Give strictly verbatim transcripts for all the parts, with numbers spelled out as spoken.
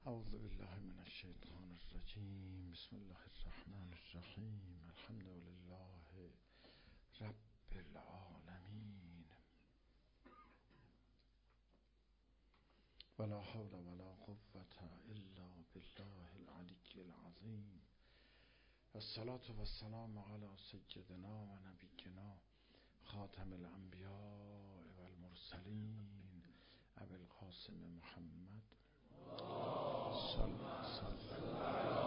اعوذ بالله من الشیطان الرجیم. بسم الله الرحمن الرحیم. الحمد لله رب العالمین ولا حول ولا قوة الا بالله العلی العظیم. والصلاة والسلام علی سیدنا و نبینا خاتم الانبیاء والمرسلین ابی القاسم محمد صلی الله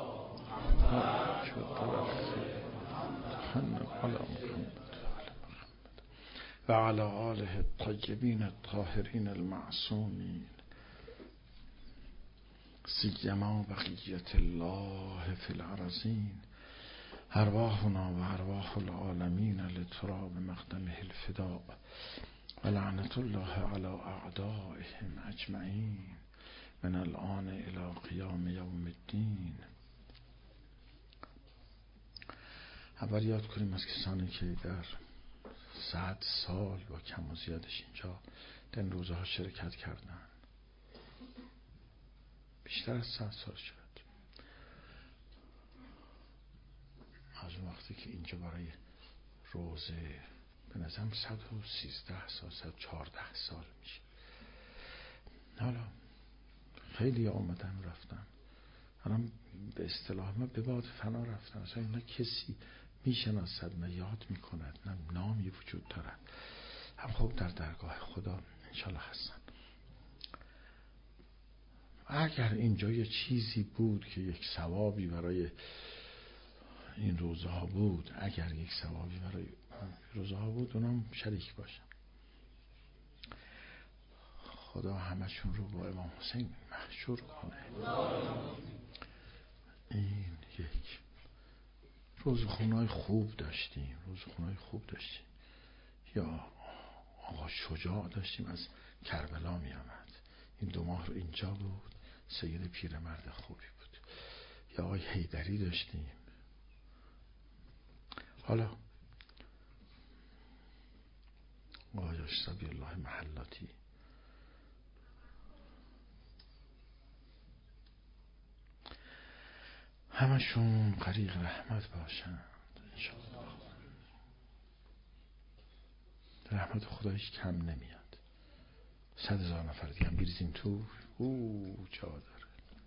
و علی آله الطیبین الطاهرین المعصومین سیما بقیة الله فی الارضین ارواحنا و ارواح العالمین لتراب مقدمه الفداء و لعنت الله علی اعدائهم اجمعین من الان الى قیام یوم الدین. اول یاد کنیم از کسانی که در صد سال با کم و زیادش اینجا در این روزها شرکت کردن، بیشتر از صد سال شد، از اون وقتی که اینجا برای روزه به نظرم صد و سیزده سال صد و چارده سال میشه. حالا خیلی ها آمدن و رفتن، الان به اصطلاح ما به باد فنا رفتن، اصلا اینا کسی میشناسد نه یاد میکند نه نامی وجود دارد، هم خب در درگاه خدا انشالله هستن. اگر اینجا یه چیزی بود که یک ثوابی برای این روزها بود، اگر یک ثوابی برای روزها بود اونم شریک باشم. خدا همشون رو با امام حسین محشور کنه. این یک روزخونه‌های خوب داشتیم، روزخونه‌های خوب داشتیم. یا آقا شجاع داشتیم از کربلا می آمد، این دو ماه رو اینجا بود، سید پیرمرد خوبی بود. یا آقای حیدری داشتیم. حالا آقای اشتبی الله محلاتی، همشون غریق رحمت باشند انشاءالله. رحمت خدایش کم نمیاد. صد هزار نفر دیگه هم بریزیم تو، او جا داره.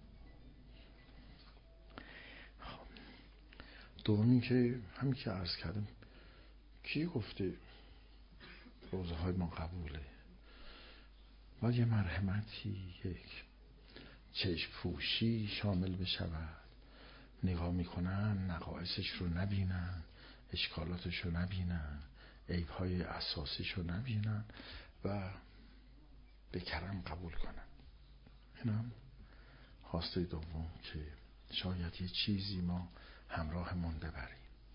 خب دومی که همین که عرض کردم، کی گفته روزه های ما قبوله؟ باید یه مرحمتی، یک چشم پوشی شامل بشود. نگاه میکنن نقایصش رو نبینن، اشکالاتش رو نبینن، عیبهای اساسیش رو نبینن و به کرم قبول کنن. اینم خواسته دوم که شاید یه چیزی ما همراهمون ببریم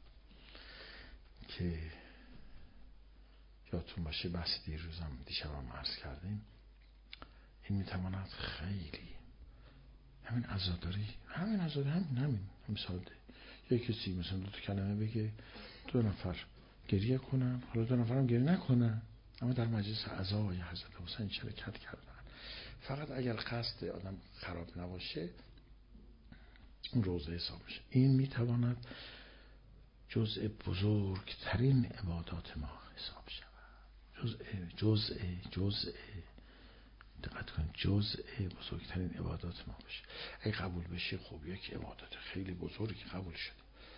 که یادتون باشه بحث دیروزم دیشبم عرض کردیم. این میتواند خیلی همین عزاداری همین عزاداری همین همین همین ساده یک کسی مثلا دو تا کلمه بگه، دو نفر گریه کنن، حالا دو نفرم گریه نکنن، اما در مجلس عزای حضرت حسین شرکت کردن. فقط اگر قصد آدم خراب نباشه اون روزه حساب میشه. این میتواند جزء بزرگترین عبادات ما حساب شود. جزء جزء جزء دقت کن جزء بزرگترین عبادات ما باشه. اگه قبول بشه خب یک عبادت خیلی بزرگی قبول شده.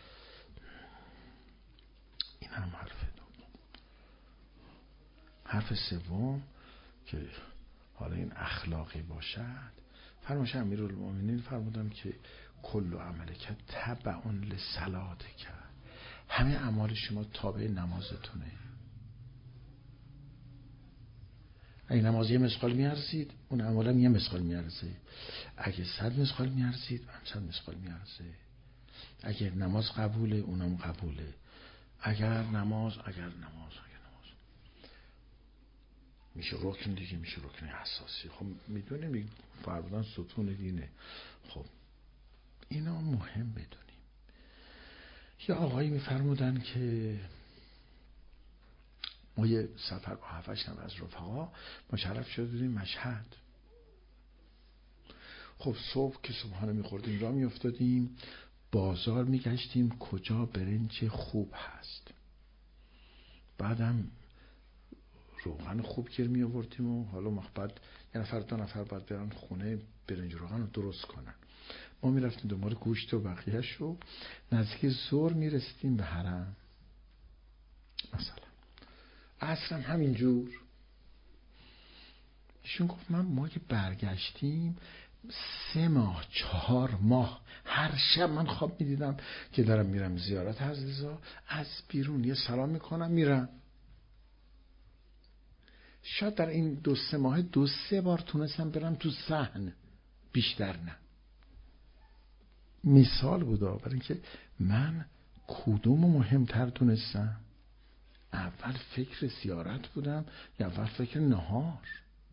این هم حرف دوم. حرف سوم که حالا این اخلاقی باشد، فرمایش امیرالمومنین فرمودن که کل عملک تبع لصلاتک، همه اعمال شما تابع نمازتونه. اگه نماز یه مسقال میارزید اون عملا یه مسقال میارزه، اگه صد مسقال میارزید اون صد مسقال میارزه. اگه نماز قبوله اونم قبوله. اگر نماز اگر نماز اگر نماز میشه رکن دیگه، میشه رکن اساسی. خب میدونیم فرمودن ستون دینه. خب اینا مهم بدونیم. یا آقایی میفرمودن که ما یه سفر با هفتش نفر از رفقا مشرف شده بودیم مشهد. خب صبح که صبحانه میخوردیم راه میافتادیم، بازار میگشتیم کجا برنج خوب هست، بعدم روغن خوب گیر می آوردیم و حالا بعد یه نفر دو نفر بعد برن خونه برنج روغن رو درست کنن. ما می رفتیم دنبال گوشت و بقیه شو. نزدیک ظهر می رسیدیم به حرم مثلا، عصرم همینجور. ایشون گفت من ما که برگشتیم سه ماه چهار ماه هر شب من خواب می دیدم که دارم میرم زیارت عزیزا، از بیرون یه سلام میکنم میرم. شاید در این دو سه ماه دو سه بار تونستم برم تو صحن، بیشتر نه. مثال بودا برای اینکه من کدوم مهمتر دونستم، اول فکر زیارت بودم یا اول فکر نهار؟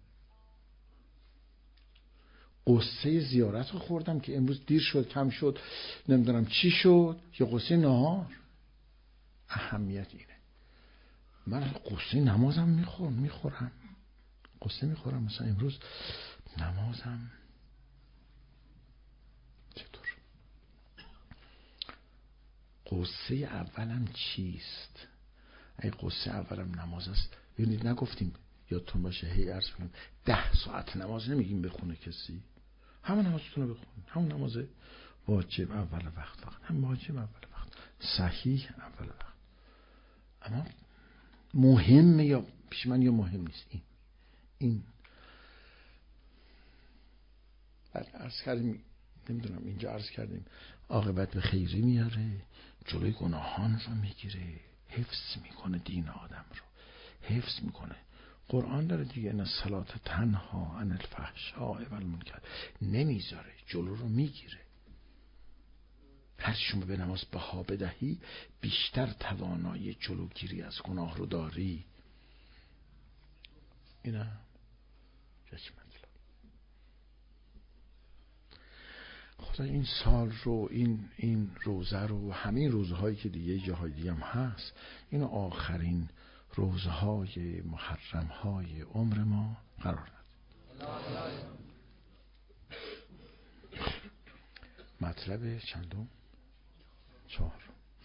قصه زیارت رو خوردم که امروز دیر شد کم شد نمیدونم چی شد، یا قصه نهار؟ اهمیت اینه. من قصه نمازم میخورم میخورم قصه میخورم مثلا امروز نمازم چطور؟ قصه اولم چیست؟ ای قصه اولم نماز است. ببینید نگفتیم یادتون باشه هی عرض میکنم ده ساعت نماز نمیگیم بخونه کسی، همون نمازتون رو بخونید، همون نماز واجب اول وقت فقط، هم واجب اول وقت صحیح اول وقت. اما مهمه یا پیش من یا مهم نیست این این بعد عرض کردیم نمیدونم اینجا عرض کردیم عاقبت به خیری میاره، جلوی گناهان رو میگیره، حفظ میکنه دین آدم رو، حفظ میکنه. قرآن داره دیگه ان الصلاة تنها عن الفحشاء والمنکر، نمیذاره، جلو رو میگیره. هر شما به نماز بها بدهی بیشتر توانایی جلوگیری از گناه رو داری. اینا یک مطلب. خدا این سال رو این این روزه رو و همین روزهایی که دیگه جاهای دیگه هم هست اینو آخرین روزهای محرم های عمر ما قرار ندید. مطلب چندم؟ چهار.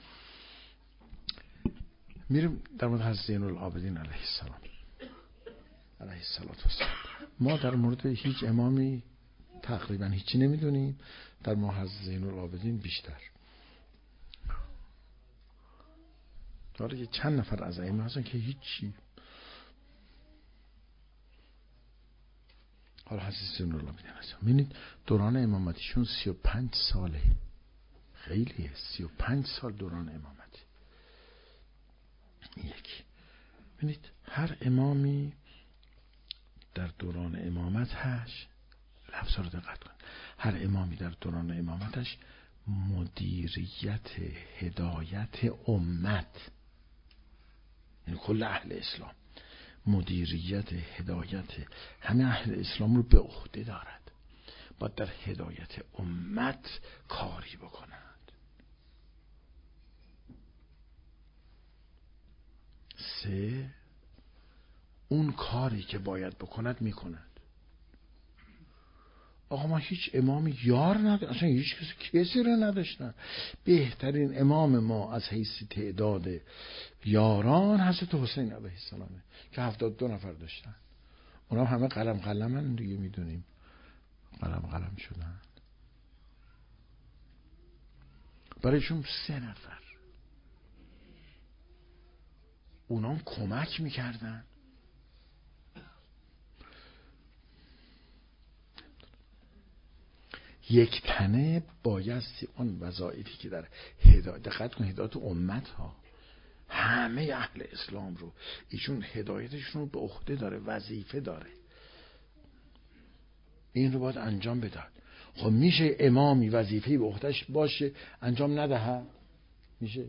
میریم در مورد حضرت زین العابدین علیه السلام علیه السلام. ما در مورد هیچ امامی تقریبا هیچی نمیدونیم، در مورد حضرت زین العابدین بیشتر. داره که چند نفر از ائمه هستن که هیچی. حالا حضرت زین العابدین هستن، ببینید دوران امامتیشون سی و پنج ساله، خیلیه، سی و پنج سال دوران امامتی. یک، ببینید هر امامی در دوران امامتش، لفظ رو دقت کن، هر امامی در دوران امامتش مدیریت هدایت امت، یعنی کل اهل اسلام، مدیریت هدایت همه اهل اسلام رو به عهده دارد، باید در هدایت امت کاری بکنند. سه، اون کاری که باید بکند میکند. آقا ما هیچ امامی یار نداشتن، اصلا هیچ کسی کسی رو نداشتن. بهترین امام ما از حیث تعداد یاران حضرت حسین علیه السلامه که هفتاد دو نفر داشتن. اونا همه قلم قلمن دیگه، میدونیم قلم قلم شدن. برایشون سه نفر اونا کمک میکردن. یک تنه بایستی اون وظایفی که در هدایت، دقت کن هدایت امت ها، همه اهل اسلام رو ایشون هدایتشون رو به عهده داره، وظیفه داره، این رو باید انجام بده. خب میشه امامی وظیفه به عهدهش باشه انجام نده؟ میشه؟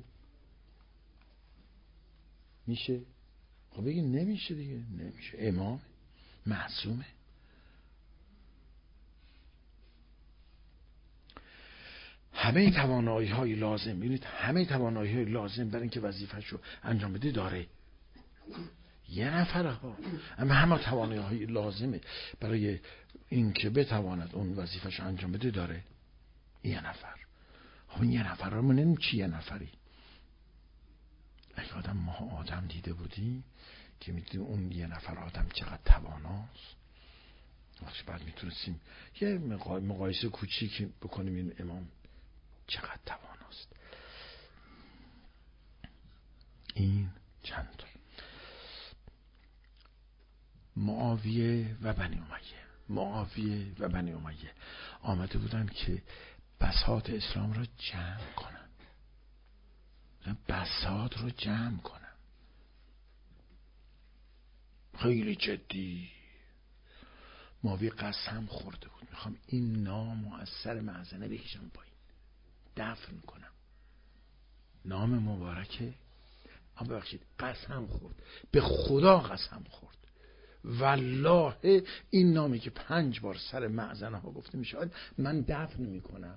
میشه؟ خب بگی نمیشه دیگه، نمیشه. امام معصومه. همه توانایی های لازم، ببینید همه توانایی های لازم برای اینکه وظیفه‌شو انجام بده داره. یه نفره ها، اما همه توانایی های لازمه برای اینکه بتواند اون وظیفه‌ش انجام بده داره. یه نفر. خب این یه نفر رو ما نمیم چی یه نفری. اگه آدم ما آدم دیده بودیم که میدونیم اون یه نفر آدم چقدر تواناست، وقتی بعد میتونستیم یه مقایسه کوچیک بکنیم این امام چقدر تواناست. این چند تا معاویه و بنی امیه معاویه و بنی امیه آمده بودن که بساط اسلام را جمع کنن، بساط رو جمع کنن. خیلی جدی. معاویه قسم خورده بود میخوام این نام از سر مأذنه بکشم پایین، دفن کنم. نام مبارکه، اما ببخشید قسم خورد، به خدا قسم خورد، والله این نامی که پنج بار سر مأذنه ها گفته میشود من دفن میکنم.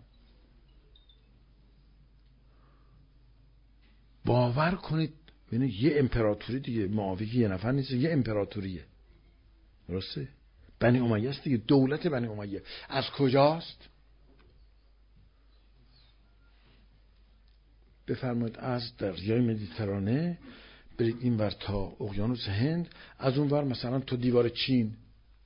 باور کنید ببینید یه امپراتوری دیگه، معاویه یه نفر نیست، یه امپراتوریه. درسته؟ بنی امیه است دیگه، دولت بنی امیه. از کجاست؟ بفرمایید از دریای مدیترانه برید این ور تا اقیانوس هند، از اون ور مثلا تا دیوار چین.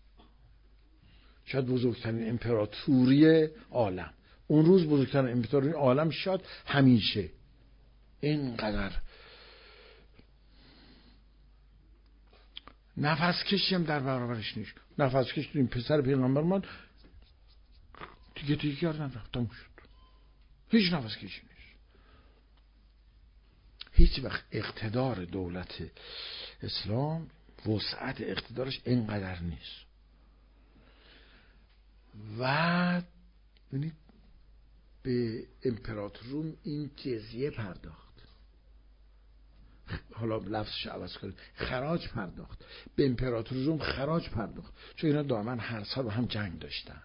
شاید بزرگترین امپراتوری عالم، اون روز بزرگترین امپراتوری عالم شاید همیشه. اینقدر نفس کشی هم در برابرش نیست. نفس کشی این پسر پیغمبر من دیگه دیگه کردن رفتم شد، هیچ نفس کشی نیست. هیچ وقت اقتدار دولت اسلام وسعت اقتدارش اینقدر نیست. و ببینید به امپراتور روم این جزیه پرداخت، حالا لفظش عوض کنید، خراج پرداخت. به امپراتور روم خراج پرداخت، چون اینا دائما هر سال با هم جنگ داشتن.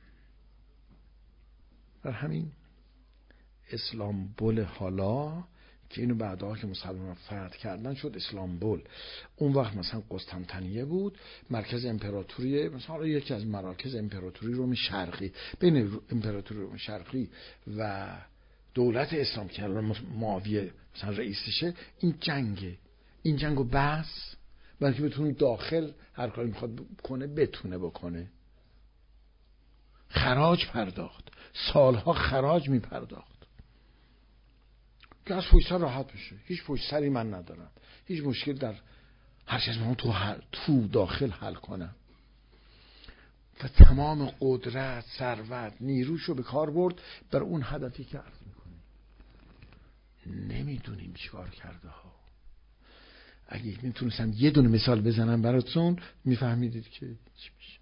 در همین اسلامبول حالا که اینو بعدها که مسلمان فتح کردن شد اسلامبول، اون وقت مثلا قسطنطنیه بود، مرکز امپراتوری، مثلا یکی از مراکز امپراتوری روم شرقی. بین امپراتوری روم شرقی و دولت اسلام که الان معاویه مثلا رئیسشه، این جنگه. این جنگو بس برای که بتونه داخل هر کاری میخواد کنه بتونه بکنه. خراج پرداخت، سالها خراج میپرداخت که از پشت سر راحت بشه. هیچ پشت سری من ندارم، هیچ مشکل در هر چیز من تو حل، تو داخل حل کنم. و تمام قدرت، ثروت، نیروشو به کار برد بر اون هدفی که عرض میکنه. نمیدونیم چیکار کرده ها. اگه میتونستم یه دونه مثال بزنم براتون میفهمیدید که چی میشه.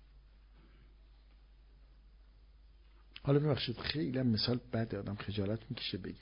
حالا ببخشید خیلی مثال بعد آدم خجالت میکشه بگه.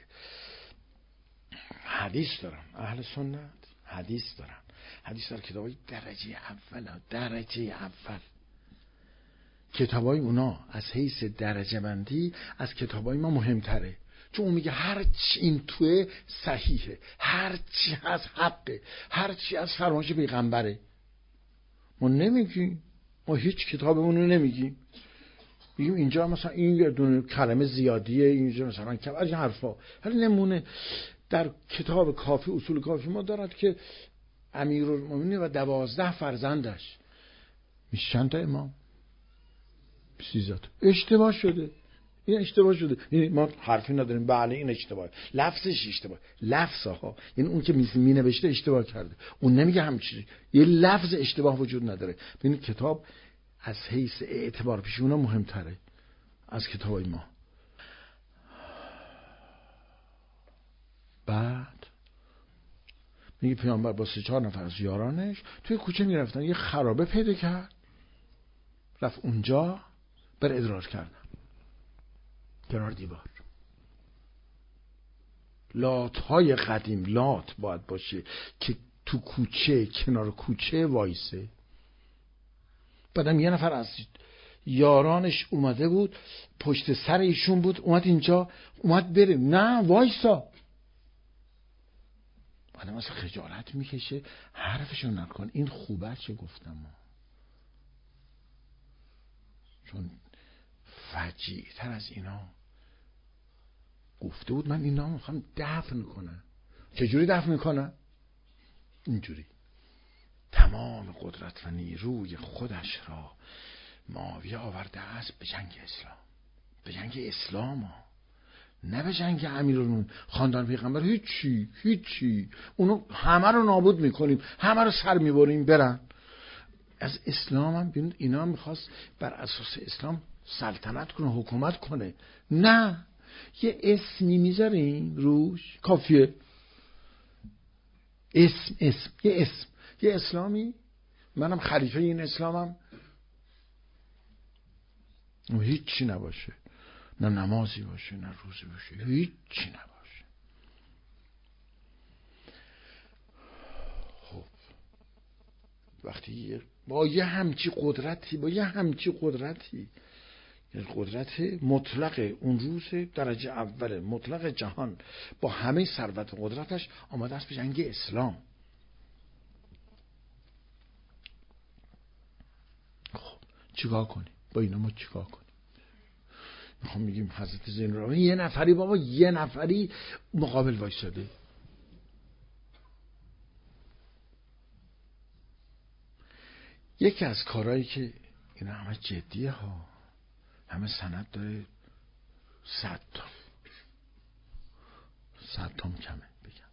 حدیث دارم، اهل سنت حدیث دارم، حدیث دارم کتابای درجه اول، درجه اول. کتابای اونا از حیث درجه بندی از کتابای ما مهمتره، چون اون میگه هر چی این توه صحیحه، هر چی از حقه، هر چی از فرمایش پیغمبره. ما نمیگیم، ما هیچ کتابمون رو نمیگیم، میگیم اینجا مثلا این یه دونه کلمه زیادیه، اینجا مثلا کم از این حرفا. ولی نمونه در کتاب کافی، اصول کافی ما دارد که امیرالمومنین و دوازده فرزندش میشه چند تا امام؟ سیزده تا. اشتباه شده، این اشتباه شده. یعنی ما حرفی نداریم بله این اشتباه، لفظش اشتباه، لفظ ها، یعنی اون که می نوشته اشتباه کرده، اون نمیگه همچین، یه لفظ اشتباه وجود نداره. ببین کتاب از حیث اعتبار پیش اونا مهمتره از کتابای ما. بعد میگه پیامبر با سه چهار نفر از یارانش توی کوچه میرفتن، یه خرابه پیدا کرد، رفت اونجا بر ادرار کردن کنار دیوار. لات های قدیم، لات باید باشه که تو کوچه کنار کوچه وایسه. بعدم یه نفر از یارانش اومده بود پشت سر ایشون بود، اومد اینجا، اومد بره، نه وایسا. آدم اصلا خجالت میکشه حرفشو نکن. این خوبه چه گفتم ها. چون فجیع تر از اینا گفته بود من اینا میخوام دفن کنم. چجوری دفن میکنم؟ اینجوری تمام قدرت و نیروی خودش را معاویه آورده است به جنگ اسلام، به جنگ اسلام ها، نه به جنگ امیرالمومنین خاندان پیغمبر. هیچی هیچی، اونو همه رو نابود میکنیم، همه رو سر میبریم برن. از اسلام هم ببینید اینا میخواست بر اساس اسلام سلطنت کنه، حکومت کنه. نه، یه اسمی میذاریم روش کافیه. اسم اسم یه اسم یه اسلامی، منم خلیفه این اسلامم، هیچی نباشه، نه نمازی باشه نه روزی باشه، هیچی نباشه. خب وقتی با یه همچی قدرتی با یه همچی قدرتی یعنی قدرت مطلق اون روز درجه اول مطلق جهان با همه ثروت و قدرتش آمده است به جنگ اسلام. خب چیکار کنیم با اینا؟ ما چیکار کنیم؟ میخوام میگیم حضرت زینالعابدین یه نفری بابا یه نفری مقابل وایساده. یکی از کارهایی که اینا همه جدیه ها، همه سند داره، صد تا صد تا کمه بگم.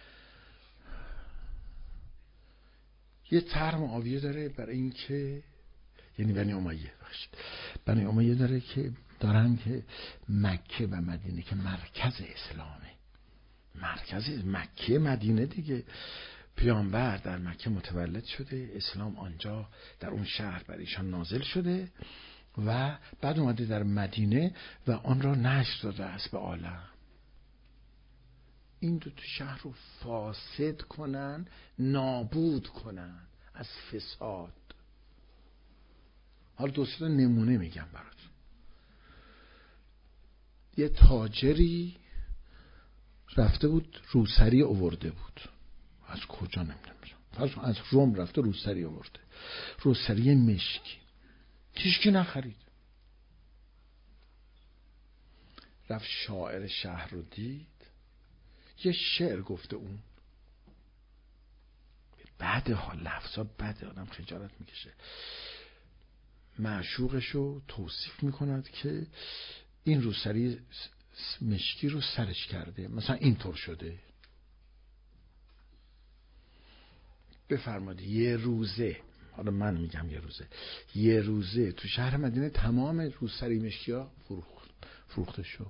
یه طرح معاویه داره برای این که یعنی بنی امیه بخشید بنی امیه داره که دارن که مکه و مدینه که مرکز اسلامه، مرکز مکه مدینه دیگه، پیامبر در مکه متولد شده، اسلام آنجا در اون شهر بر ایشان نازل شده و بعد اومده در مدینه و آن را نشر داده است به عالم. این دو تا شهر رو فاسد کنن، نابود کنن از فساد. حالا دو سه نمونه میگم برات. یه تاجری رفته بود روسری آورده بود، از کجا نمیدونم، از روم رفته روسری آورده، روسری مشکی، هیچکی نخرید. رفت شاعر شهر رو دید، یه شعر گفته، اون بده ها، لفظا بده، آدم خجالت میکشه. معشوقشو توصیف میکند که این روسری مشکی رو سرش کرده، مثلا اینطور شده. بفرماد یه روزه، حالا من میگم یه روزه یه روزه تو شهر مدینه تمام روسری مشکی ها فروخت فروخته شد.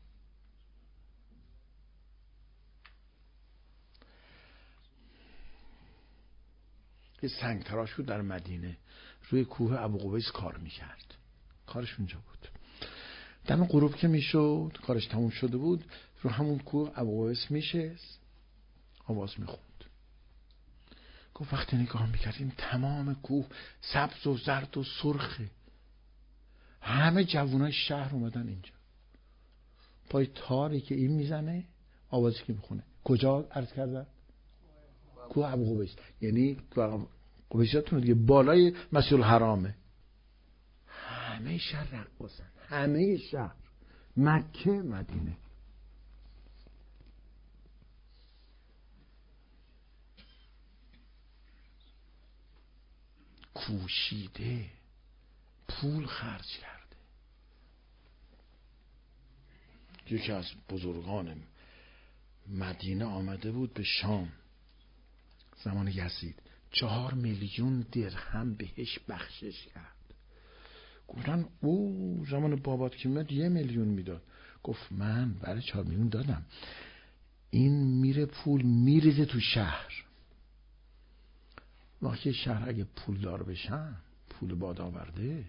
یه سنگ تراش بود در مدینه، روی کوه ابوقبیس کار میکرد، کارش اونجا بود. دم غروب که میشد، کارش تموم شده بود، رو همون کوه ابوقبیس میشست، آواز میخوند. گفت وقتی نگاه میکردیم تمام کوه سبز و زرد و سرخه، همه جوانای شهر اومدن اینجا، پای تاری که این میزنه آوازی که میخونه. کجا عرض کردن؟ کوه ابوقبیس. یعنی کوه ابوقبیس یادتونه دیگه، بالای مسجد الحرامه. همه شهر رقصن، همه شهر، مکه مدینه. کوشیده، پول خرج کرده. یکی از بزرگان مدینه آمده بود به شام زمان یزید، چهار میلیون درهم بهش بخشش کرد. گفتن او زمان بابات که میاد یه میلیون میداد. گفت من برای چهار میلیون دادم، این میره پول میریزه تو شهر. وقتی شهر اگه پول دار بشن، پول باد آورده.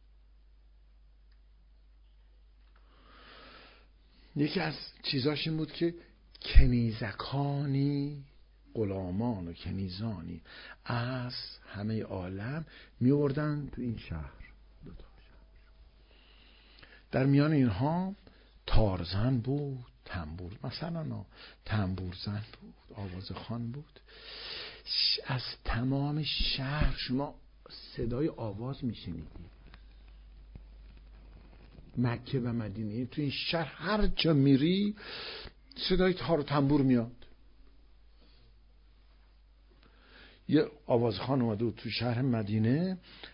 یکی از چیزاش این بود که کنیزکانی، غلامان و کنیزانی از همه عالم میوردن تو این شهر. دو تا شهر. در میان اینها تارزن بود، تنبور مثلا تنبور زن بود، آواز خوان بود. از تمام شهر شما صدای آواز میشنیدید. مکه و مدینه تو این شهر هر جا میری صدای تار و تنبور میاد. یه آوازخوان اومده بود تو شهر مدینه،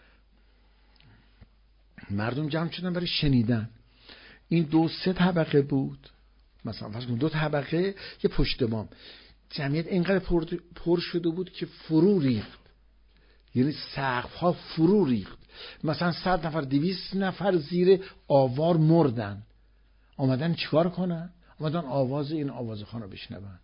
مردم جمع شدن برای شنیدن. این دو سه طبقه بود، مثلا فرض کن دو طبقه یه پشت بام. جمعیت اینقدر پر, پر شده بود که فرو ریخت، یعنی سقف ها فرو ریخت. مثلا صد نفر دویست نفر زیر آوار مردن. آمدن چیکار کنن؟ آمدن آواز این آوازخوان رو بشنوند.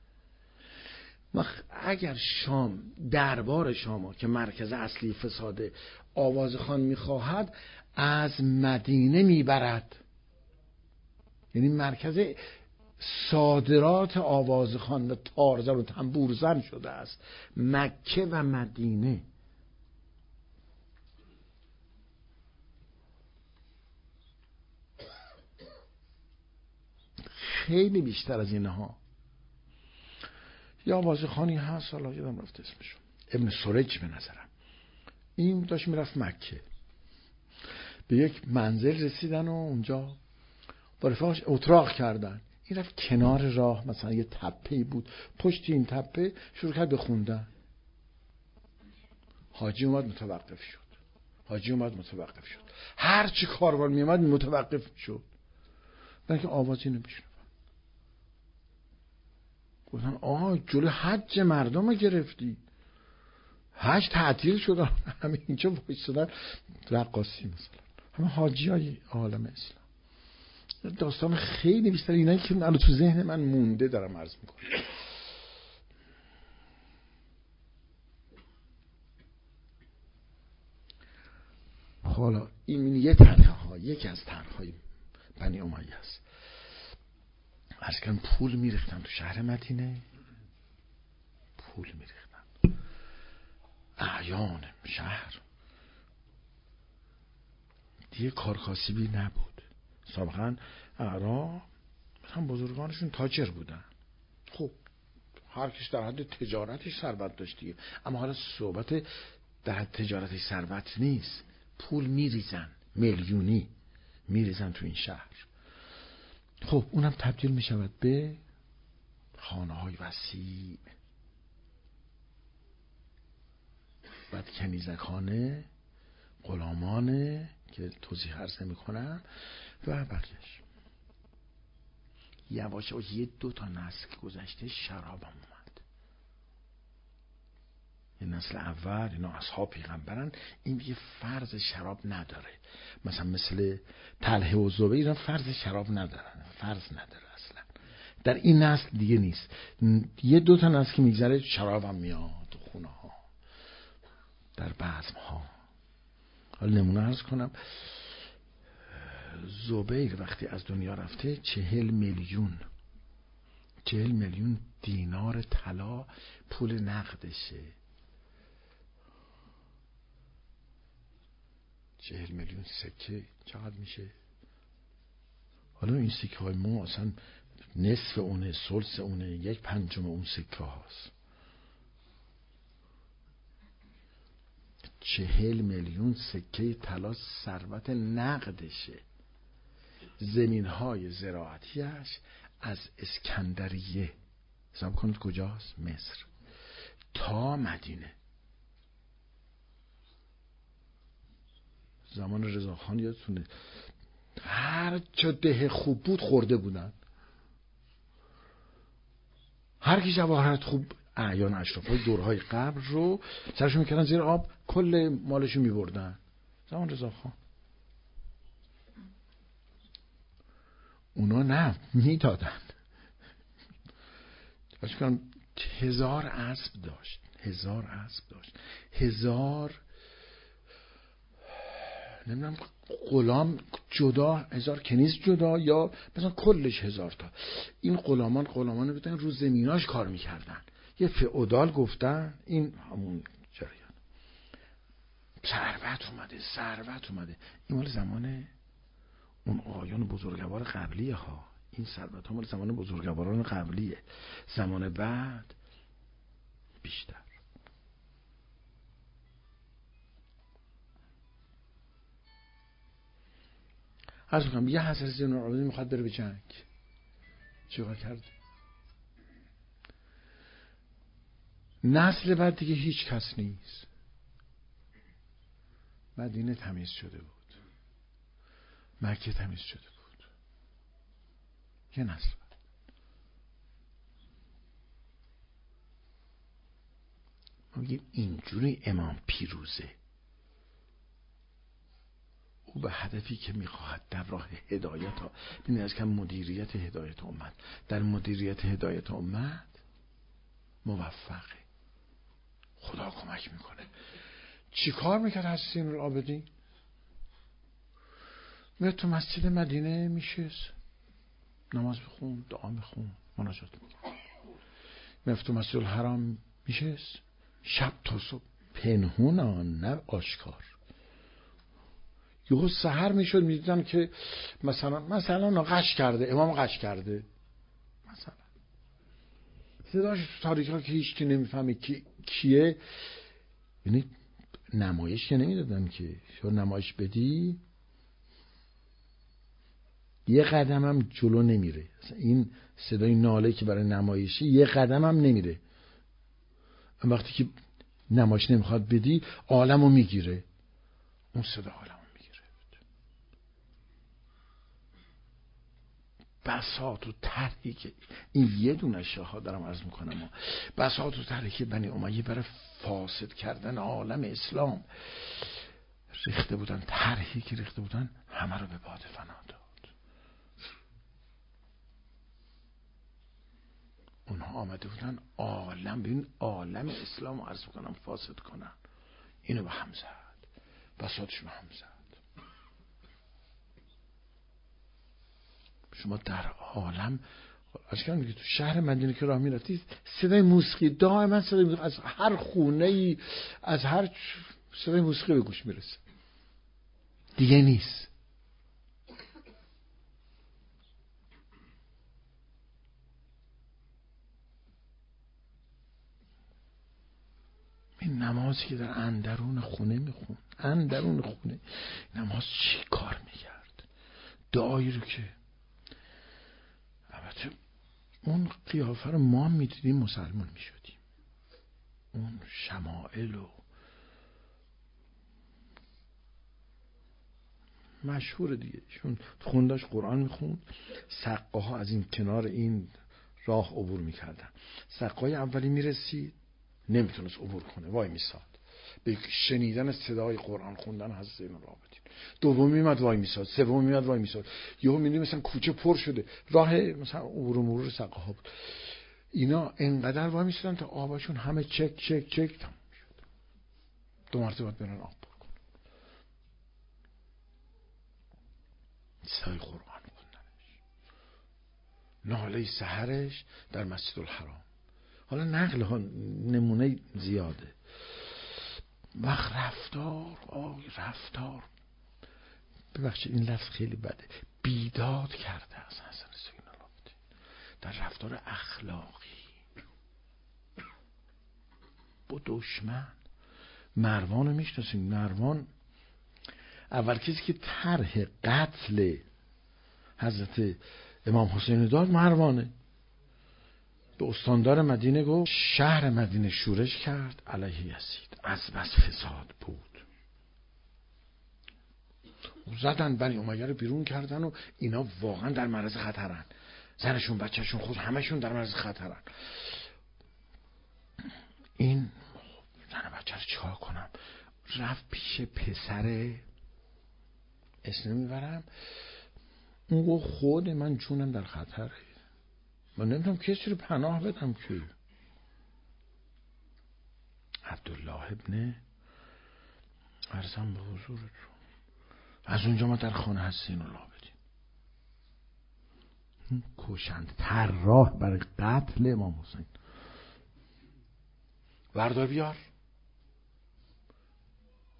اگر شام دربار شام که مرکز اصلی فساد آوازخوان میخواهد، از مدینه میبرد. یعنی مرکز صادرات آوازخوان و تارزن و تنبورزن شده است مکه و مدینه. خیلی بیشتر از اینها. یا آوازخوانی هست، حالا یادم رفت اسمشو، ابن سرج به نظرم. این داشت میرفت مکه، به یک منزل رسیدن و اونجا با رفاقش اتراق کردن. این رفت کنار راه، مثلا یه تپه‌ای بود، پشت این تپه شروع کرد به خوندن. حاجی اومد متوقف شد، حاجی اومد متوقف شد، هر چی کاروان میومد متوقف شد، بلکه آوازی نمیشنه. گفتن آه جلو حج مردم رو گرفتی، حج تعطیل شد، همه اینجا وایسادن رقاصی مثلا، همه حاجی های عالم اسلام. داستان خیلی بیشتر اینایی که الان تو ذهن من مونده دارم عرض میکنم. حالا این یه طرح، یکی از طرح‌های بنی امیه است. عرض کردم پول میریختن تو شهر مدینه، پول میریختن. اعیان شهر دیگه کارکاسبی نبود. سابقا اعراب مثلا بزرگانشون تاجر بودن، خب هر کس در حد تجارتش ثروت داشت دیگه. اما حالا صحبت در حد تجارتش ثروت نیست، پول میریزن، میلیونی میریزن تو این شهر. خب اونم تبدیل میشود به خانه های وسیع، بعد کنیزکانه، غلامانه که توضیح عرض نمی کنم و بقیهش. یواش یواش یه دو تا نسل گذشته شراب هم اومد. یه نسل اول اینا اصحاب پیغمبرن، این یه فرض شراب نداره. مثلا مثل طلحه و زبیر اینا فرض شراب ندارن، فرض نداره اصلا. در این نسل دیگه نیست. یه دو تا نسل که میگذره شراب هم میاد تو خونه ها، در بزم ها. حالا نمونه عرض کنم، زبیر وقتی از دنیا رفته چهل میلیون چهل میلیون دینار طلا پول نقدشه. چهل میلیون سکه چقدر میشه؟ حالا این سکه های ما اصلا نصف اونه، ثلث اونه، یک پنجم اون سکه هاست. چهل میلیون سکه طلا ثروت نقدشه. زمین های زراعتیش از اسکندریه، حساب کنید کجاست؟ مصر تا مدینه. زمان رضاخان یادتونه هر جا ده خوب بود خورده بودن. هر کی جواهرات خوب، اعیان اشرافای دورهای قبل رو سرشون میکردن زیر آب، کل مالشو میبردن. زمان رضاخان اونا نه، میدادن. باشکن هزار اسب داشت، هزار اسب داشت، هزار نمیدونم غلام جدا، هزار کنیز جدا، یا مثلا کلش هزار تا. این غلامان غلامان بودن رو زمیناش کار میکردن. یه فئودال گفتن، این همون جریان. ثروت اومده، ثروت اومده. این مال زمان اون آقایان بزرگوار قبلی ها. این ثروت ها مال زمان بزرگواران قبلیه، زمان بعد بیشتر. عرض میکنم یه حضرت زین العابدین میخواد بره به جنگ، چیکار کرد؟ نسل بعد دیگه هیچ کس نیست، مدینه تمیز شده بود، مکه تمیز شده بود، یه نسل بعد. ما میگیم اینجوری امام پیروزه، او به هدفی که میخواهد در راه هدایت ها، ببینید از که مدیریت هدایت امت، در مدیریت هدایت امت موفقه، خدا کمک میکنه. چی کار میکرد حضرت زین العابدین؟ میاد تو مسجد مدینه میشست، نماز بخون، دعا بخون، مناجات میکرد. میاد تو مسجد الحرام میشست، شب تا صبح، پنهون نه آشکار. یهو سحر میشد میدیدن که مثلا مثلا قش کرده، امام قش کرده، مثلا صداش تو تاریکا که هیچ کی نمیفهمه کی کیه. یعنی نمایش که نمیدادن که شو نمایش بدی یه قدم هم جلو نمیره. این صدای ناله که برای نمایشی یه قدم هم نمیره. وقتی که نمایش نمیخواد بدی عالمو میگیره، اون صدا عالمو میگیره. بساط و طرحی که این یه دونه شاه دارم عرض میکنم، بساط و طرحی که بنی امیه برای فاسد کردن عالم اسلام ریخته بودن، طرحی که ریخته بودن همه رو به باد فنا داد. اونها آمده بودن عالم، ببین عالم اسلام رو عرض میکنم فاسد کنن، اینو به هم زد، بساطش به هم زد. شما در عالم اشکال میگه تو شهر مدینه که راه میرفتید صدای موسیقی دائما، صدای موسیقی از هر خونه ای، از هر صدای موسیقی به گوش میرسه، دیگه نیست. این نمازی که در اندرون خونه میخون، اندرون خونه نماز چی کار میکرد؟ دعایی رو که البته اون قیافه رو ما میدیدیم مسلمان میشدیم، اون شمائل و مشهور دیگه، چون خونداش قرآن میخوند، سقاها از این کنار این راه عبور میکردن، سقای اولی میرسید نمیتونست عبور کنه، وای میساد به شنیدن صدای قرآن خوندن حضرت زین العابدین. دومی میاد وای میساد، سومی میاد وای میساد، یهو میبینی مثلا کوچه پر شده، راه مثلا عبور و مرور سقاها بود، اینا انقدر وای میسادن تا آبشون همه چک چک چک تموم شد، دو مرتبه باید برن آب پر کنن. صدای قرآن خوندنش، ناله سحرش در مسجد الحرام. حالا نقل ها نمونه زیاده. وقت رفتار، آی رفتار، ببخشید این لفظ خیلی بده، بیداد کرده از حضرت زین العابدین در رفتار اخلاقی با دشمن. مروان رو میشناسین؟ مروان اول کسی که طرح قتل حضرت امام حسین داد مروانه. به استاندار مدینه گفت، شهر مدینه شورش کرد علیه یزید، از بس فساد بود، زدن بنی امیه رو بیرون کردن و اینا واقعا در معرض خطرن، زنشون بچهشون خود همشون در معرض خطرن. این زن بچه رو چیکار کنم؟ رفت پیش پسر، اسم نمیبرم، اون گفت خود من جونم در خطره، من نمیتونم کسی رو پناه بدم که. عبدالله ابن عرضم به حضورتون، از اونجا ما در خانه هست زین العابدین کشند، طراح برای قتل امام حسین. بردار بیار،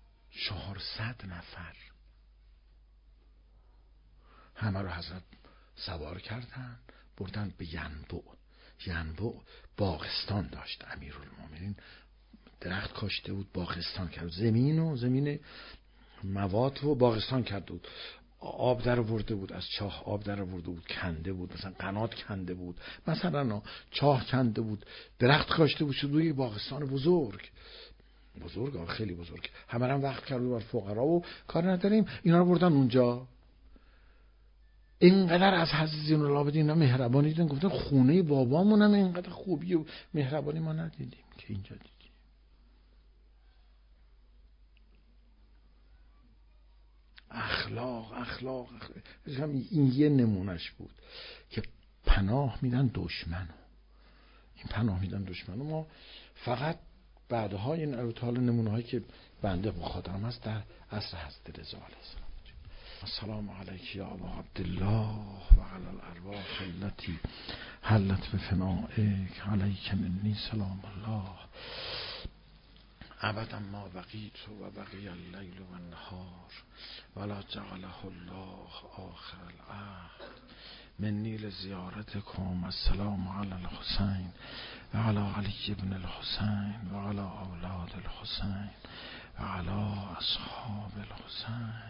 چهارصد نفر همه رو حضرت سوار کردن بردن به ینبع. ینبع باغستان داشت امیرالمومنین، درخت کاشته بود، باغستان کرد، زمین و زمین مواد و باغستان کرده بود، آب در آورده بود، از چاه آب در آورده بود، کنده بود، مثلا قنات کنده بود، مثلا چاه کنده بود، درخت کاشته بود، شد یک باغستان بزرگ بزرگ خیلی بزرگ. همه هم وقت کرده بر فقرا و کار نداریم، اینا رو بردن اونجا. اینقدر از حضرت زین العابدین اینا مهربانی دیدن، گفتن خونه بابامون هم اینقدر خوبی و مهربانی ما ندیدیم که اینجا دیدیم. اخلاق اخلاق, اخلاق. این یه نمونش بود که پناه میدن دشمنو، این پناه میدن دشمنو. ما فقط بعدها این البته نمونه هایی که بنده مخاطرم هست در عصر حضرت رضا علیه السلام. السلام علیک یا ابا عبدالله و علی الارواح التي حلت بفنائک، علیک منی سلام الله ابدا ما بقیت و بقی اللیل و النهار ولا جعله الله آخر العهد منی لزیارتکم. السلام علی الحسین و علی علی ابن الحسین و علی اولاد الحسین و علی اصحاب الحسین.